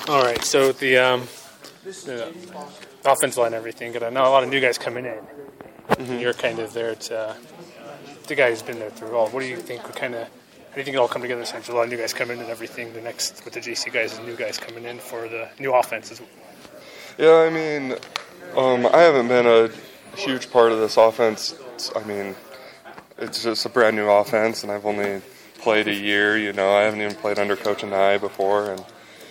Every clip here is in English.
All right, so the offensive line and everything, but I know a lot of new guys coming in. Mm-hmm. You're kind of there to the guy who's been there through all. What do you think how do you think it all come together essentially? A lot of new guys coming in and everything. The next with the JC guys and new guys coming in for the new offenses. Yeah, I mean, I haven't been a huge part of this offense. It's just a brand new offense, and I've only played a year. I haven't even played under Coach Anai before, and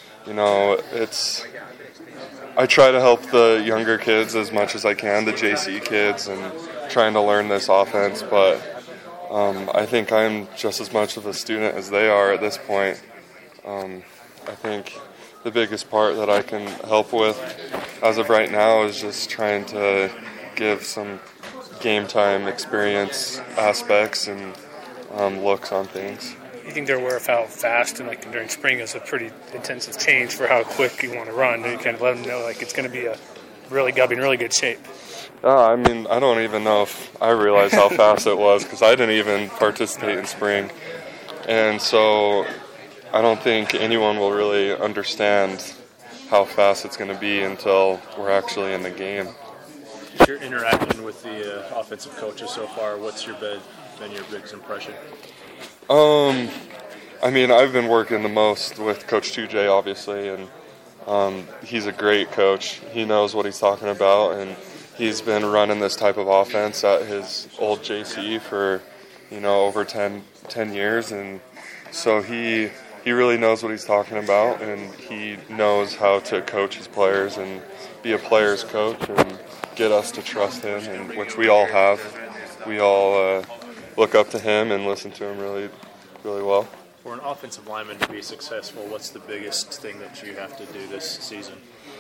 I try to help the younger kids as much as I can, the JC kids, and trying to learn this offense. But I think I'm just as much of a student as they are at this point. I think the biggest part that I can help with as of right now is just trying to give some game time experience aspects and looks on things. You think they're aware of how fast and during spring is a pretty intensive change for how quick you want to run? You kind of let them know it's going to be be in really good shape. I don't even know if I realized how fast it was because I didn't even participate in spring. And so I don't think anyone will really understand how fast it's going to be until we're actually in the game. You're interacting with the offensive coaches so far. What's been your biggest impression? I've been working the most with Coach 2J, obviously, and he's a great coach. He knows what he's talking about, and he's been running this type of offense at his old JC for, over 10 years, and so he really knows what he's talking about, and he knows how to coach his players and be a player's coach and get us to trust him, and which we all have. We all look up to him and listen to him really, really well. For an offensive lineman to be successful, what's the biggest thing that you have to do this season?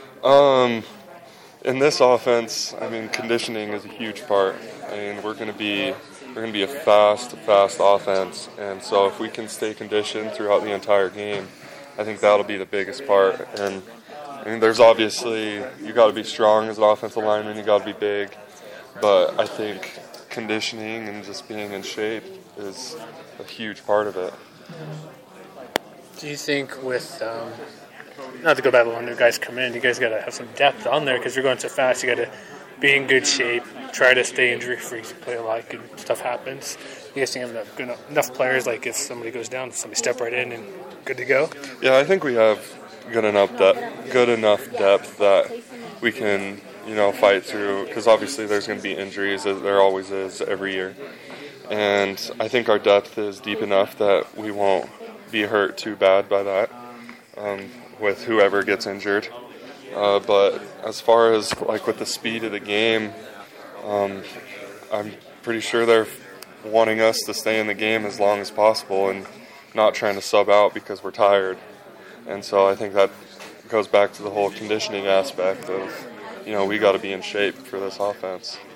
In this offense, conditioning is a huge part. We're going to be a fast offense, and so if we can stay conditioned throughout the entire game, I think that'll be the biggest part. And there's obviously you got to be strong as an offensive lineman, you got to be big, but I think conditioning and just being in shape is a huge part of it. Do you think with not to go back when new guys come in, you guys got to have some depth on there because you're going so fast. You got to be in good shape, try to stay injury free, play a lot, good stuff happens. You guys think have enough players, if somebody goes down, somebody step right in and good to go? Yeah, I think we have good enough depth that we can fight through, because obviously there's going to be injuries, as there always is every year. And I think our depth is deep enough that we won't be hurt too bad by that with whoever gets injured. But as far as with the speed of the game, I'm pretty sure they're wanting us to stay in the game as long as possible and not trying to sub out because we're tired. And so I think that goes back to the whole conditioning aspect of, we got to be in shape for this offense.